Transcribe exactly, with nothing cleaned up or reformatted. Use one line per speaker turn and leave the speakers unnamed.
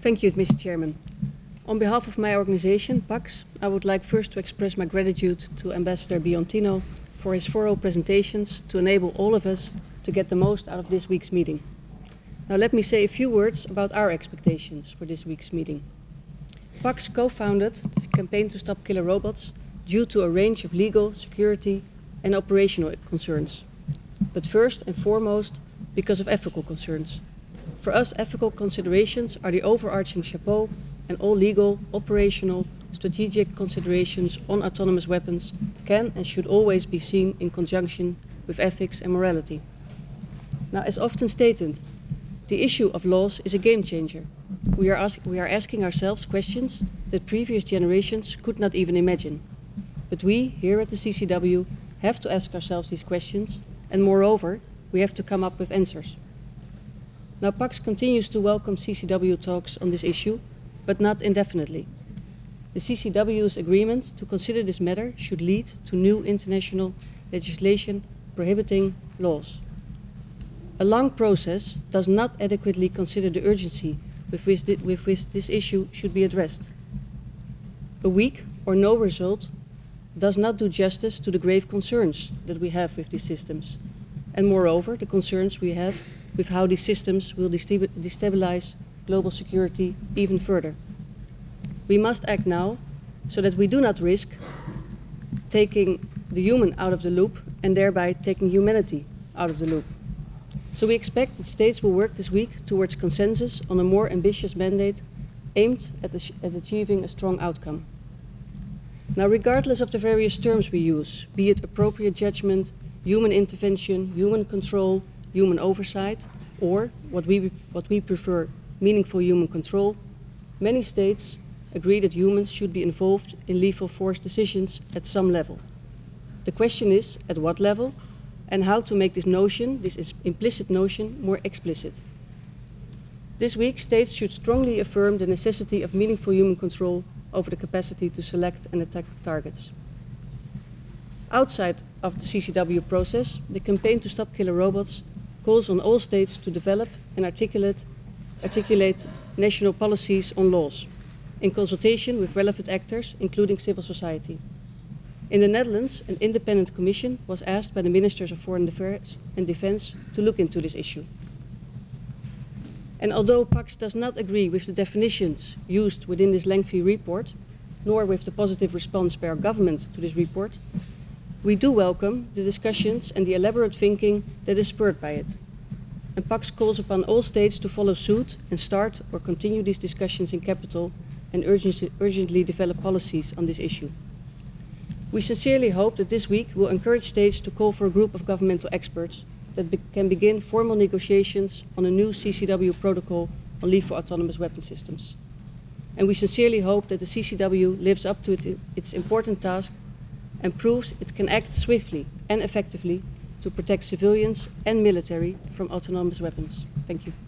Thank you, Mister Chairman. On behalf of my organization, PAX, I would like first to express my gratitude to Ambassador Biontino for his thorough presentations to enable all of us to get the most out of this week's meeting. Now let me say a few words about our expectations for this week's meeting. PAX co-founded the campaign to stop killer robots due to a range of legal, security and operational concerns. But first and foremost, because of ethical concerns. For us, ethical considerations are the overarching chapeau, and all legal, operational, strategic considerations on autonomous weapons can and should always be seen in conjunction with ethics and morality. Now, as often stated, the issue of laws is a game changer. We are, ask, we are asking ourselves questions that previous generations could not even imagine. But we, here at the C C W, have to ask ourselves these questions, and moreover, we have to come up with answers. Now, PAX continues to welcome C C W talks on this issue, but not indefinitely. The C C W's agreement to consider this matter should lead to new international legislation prohibiting laws. A long process does not adequately consider the urgency with which, th with which this issue should be addressed. A weak or no result does not do justice to the grave concerns that we have with these systems, and moreover, the concerns we have with how these systems will destabilize global security even further. We must act now so that we do not risk taking the human out of the loop and thereby taking humanity out of the loop. So we expect that states will work this week towards consensus on a more ambitious mandate aimed at, at achieving a strong outcome. Now, regardless of the various terms we use, be it appropriate judgment, human intervention, human control, human oversight, or what we, what we prefer, meaningful human control, many states agree that humans should be involved in lethal force decisions at some level. The question is, at what level, and how to make this notion, this implicit notion, more explicit. This week, states should strongly affirm the necessity of meaningful human control over the capacity to select and attack targets. Outside of the C C W process, the campaign to stop killer robots calls on all states to develop and articulate, articulate national policies on laws, in consultation with relevant actors, including civil society. In the Netherlands, an independent commission was asked by the Ministers of Foreign Affairs and Defense to look into this issue. And although PAX does not agree with the definitions used within this lengthy report, nor with the positive response by our government to this report, we do welcome the discussions and the elaborate thinking that is spurred by it. And PAX calls upon all states to follow suit and start or continue these discussions in capital and urgently, urgently develop policies on this issue. We sincerely hope that this week will encourage states to call for a group of governmental experts that be can begin formal negotiations on a new C C W protocol on lethal autonomous weapon systems. And we sincerely hope that the C C W lives up to it, its important task and proves it can act swiftly and effectively to protect civilians and military from autonomous weapons. Thank you.